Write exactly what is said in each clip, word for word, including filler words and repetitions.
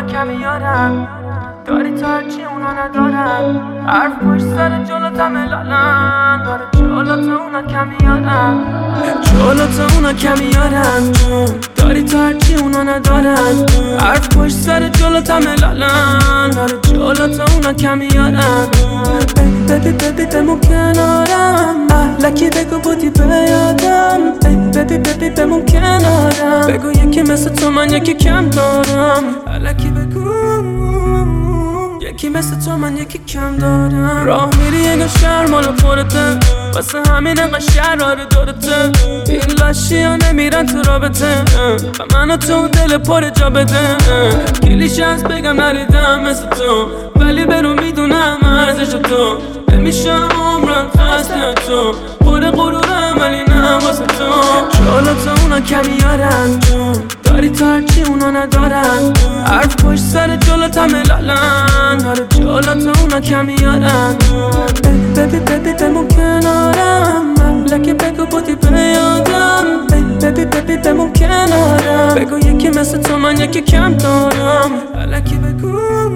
اونا کمی یارن، داری تا هرچی اونا ندارن. حرف پشت سر جلوت همه لالن، داره جلوت اونا کمی یارن، جلوت اونا کمی یارن. داری تا هرچی اونا ندارن. حرف پشت سر جلوت همه لالن، داره جلوت اونا کمی یارن. ببی ببی بمون کنارم، لکی بگو بودی بیادم. ببی ببی بمون کنارم، بگو یکی مثل تو من یکی کم دارم. لکی بگو یکی مثل تو من یکی کم دارم. راه میری انگار شهر مال خودته، واسه همین انقدر شرار دورته. این لاشی ها نمیرن تو رابطه، و منو تو دل پر جا بده. کلیش هست بگم ندیدم مثل تو، ولی برو میدونم ارزش تو. نمیشم عمرم خسته تو، پر غرورم ولی نه واسه تو. جلوت اونا کمی یارن، داری تا هرچی اونا ندارن. حرف پشت سر جلوت همه لالن، داره جلوت اونا کمی یارن. ببی ببی بمون کنارم، لکه بگو بودی بیادم. ببی ببی بمون کنارم، بگو یکی مثل تو من یکی کم دارم. لکه بگو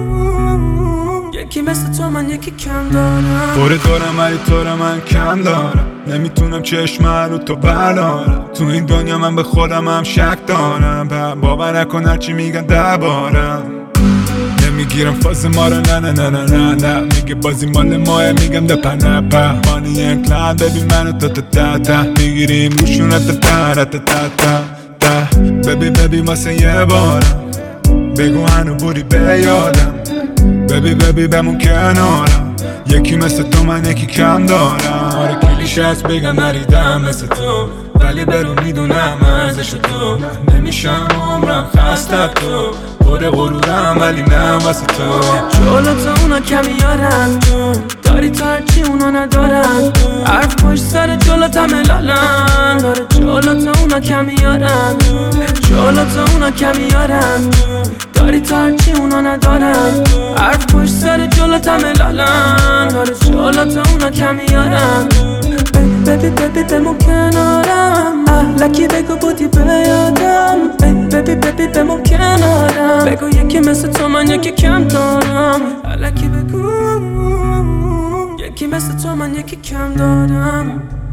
یکی مثل تو من یکی کم دارم. پره دارم ولی تو رو من کم دارم. نمیتونم چشم رو تو بردارم. تو این دنیا من به خودم هم شک دارم. باور نکن هرچی میگن دربارم. نمیگیرم فاز ما رو نه نه نه نه نه نه. میگه بازی مال ماه میگم دپا نپا. مانی انکلان ببین منو تا تا تا تا. میگیریم روشون تا تا تا تا تا تا. ببی ببی واسه یه بارم، بگو هنو بودی بیادم. ببی ببی بمون کنارم، یکی مثل تو من یکی کم دارم. آره کلیش هست بگم نریدم مثل تو، ولی برو میدونم ارزش تو. نمیشم عمرم خسته تو، پر غرورم ولی نه واسه تو. جلوت اونا کمی یارن، داری تا هرچی اونا ندارن. حرف پشت سر جلوت همه لالن، داره جلوت اونا کمی یارن. جلوت اونا کمی یارن، داری تا هرچی اونا ندارن. حرف پشت سر جلوت همه لالن، داره جلوت اونا کمی یارن. ببی ببی بمون کنارم، لکی بگو بودی بیادم. ببی ببی بمون کنارم، بگو یکی مثل تو من یکی کم دارم. لکی بگو یکی مثل تو من یکی کم دارم.